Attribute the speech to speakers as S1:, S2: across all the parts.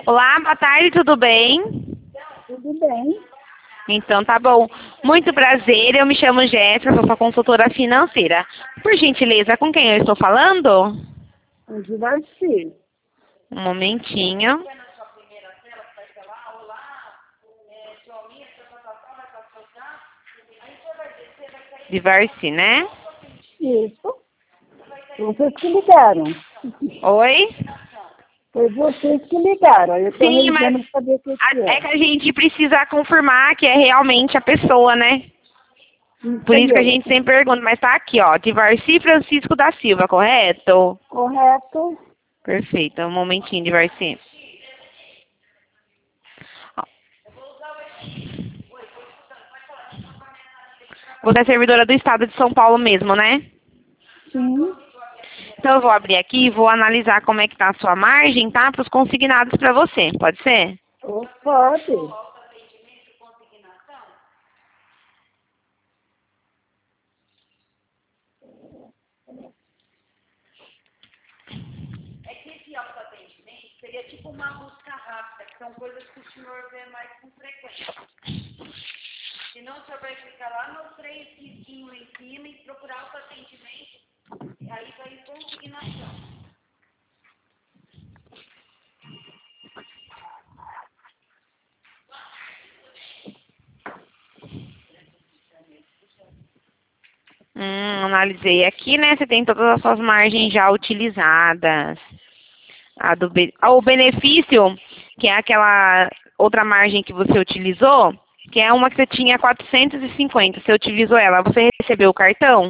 S1: Olá, boa tarde, tudo bem?
S2: Tudo bem?
S1: Então tá bom. Muito prazer, eu me chamo Jéssica, sou sua consultora financeira. Por gentileza, com quem eu estou falando?
S2: Onde vai ser?
S1: Um momentinho. Divarce, né?
S2: Isso. Vocês que ligaram.
S1: Oi?
S2: Foi vocês que ligaram. Eu estou
S1: Sim, mas
S2: ligando para saber o que
S1: é
S2: é.
S1: que a gente precisa confirmar que é realmente a pessoa, né? Por isso que a
S2: Entendeu?
S1: gente sempre pergunta, mas tá aqui, ó, Divarci Francisco da Silva, correto?
S2: Correto?
S1: Perfeito, um momentinho, Divarci. Você é servidora do estado de São Paulo mesmo, né?
S2: Sim.
S1: Então eu vou abrir aqui e vou analisar como é que tá a sua margem, tá? Para os consignados para você, pode ser?
S2: Ou pode.
S1: Seria tipo uma busca rápida, que são coisas que o senhor vê mais com frequência. Senão o senhor vai ficar lá no 3 risquinhos em cima e procurar autoatendimento, aí vai em consignação. Analisei aqui, né? Você tem todas as suas margens já utilizadas. O benefício, que é aquela outra margem que você utilizou, que é uma que você tinha 450, você utilizou ela, você recebeu o cartão?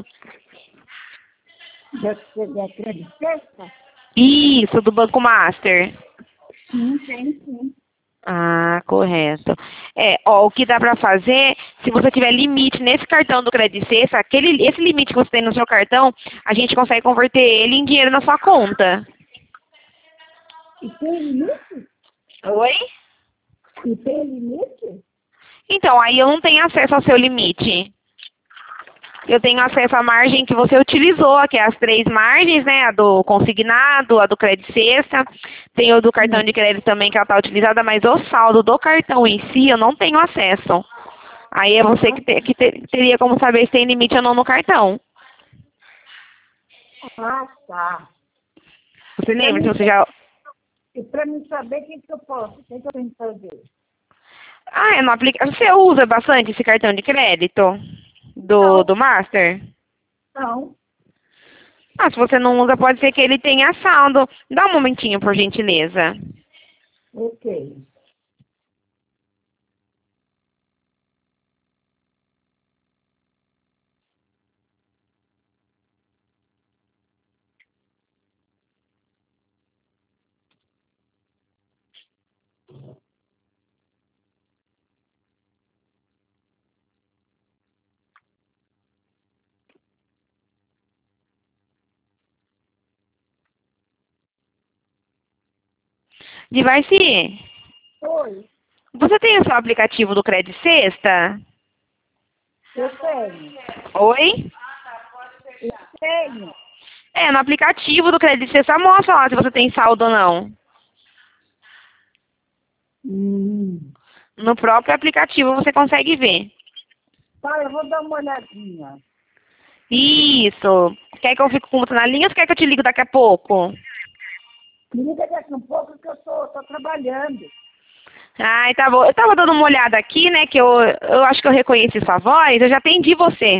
S2: Da Credicesta?
S1: Isso, do Banco Master.
S2: Sim, tem sim.
S1: Ah, correto. Ó, o que dá pra fazer, se você tiver limite nesse cartão do Credit Sexta, esse limite que você tem no seu cartão, a gente consegue converter ele em dinheiro na sua conta.
S2: E tem limite?
S1: Oi?
S2: E tem limite?
S1: Então, aí eu não tenho acesso ao seu limite. Eu tenho acesso à margem que você utilizou, que é as 3 margens, né? A do consignado, a do crédito sexta. Tem o do cartão
S2: Sim.
S1: de crédito também que ela está utilizada, mas o saldo do cartão em si eu não tenho acesso. Aí é você teria como saber se tem limite ou não no cartão.
S2: Ah, tá.
S1: Você
S2: Para
S1: lembra se
S2: mim,
S1: você já...
S2: e para mim saber o que eu posso, o que eu tenho que fazer?
S1: Ah, é no aplicativo. Você usa bastante esse cartão de crédito
S2: Não,
S1: do Master?
S2: não.
S1: Ah, se você não usa, pode ser que ele tenha saldo. Dá um momentinho, por gentileza.
S2: Ok.
S1: Divarci,
S2: Oi,
S1: você tem o seu aplicativo do Credit Sexta?
S2: eu tenho.
S1: Oi?
S2: Eu tenho.
S1: No aplicativo do Credit Sexta mostra lá se você tem saldo ou não.
S2: Hum.
S1: No próprio aplicativo você consegue ver.
S2: Tá, eu vou dar uma olhadinha.
S1: Isso. Quer que eu fique com você na linha ou quer que eu te ligo daqui a pouco?
S2: Me liga daqui um pouco que eu tô trabalhando.
S1: Ai, tá bom. Eu tava dando uma olhada aqui, né, que eu acho que eu reconheci sua voz, eu já atendi você.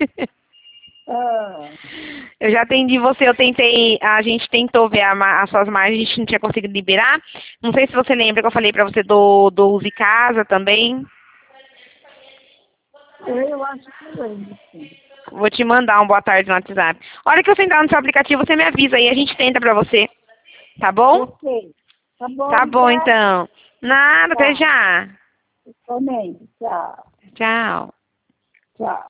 S2: Ah,
S1: Eu já atendi você, a gente tentou ver as suas margens, a gente não tinha conseguido liberar. Não sei se você lembra que eu falei pra você do Use Casa também.
S2: eu acho que eu lembro, sim.
S1: Vou te mandar um boa tarde no WhatsApp. A hora que você entrar no seu aplicativo, você me avisa aí, a gente tenta pra você. Tá bom?
S2: Ok. Tá bom,
S1: Tá bom,
S2: obrigada.
S1: então. Nada, até
S2: Tchau.
S1: já.
S2: Também. Tchau.
S1: Tchau.
S2: Tchau.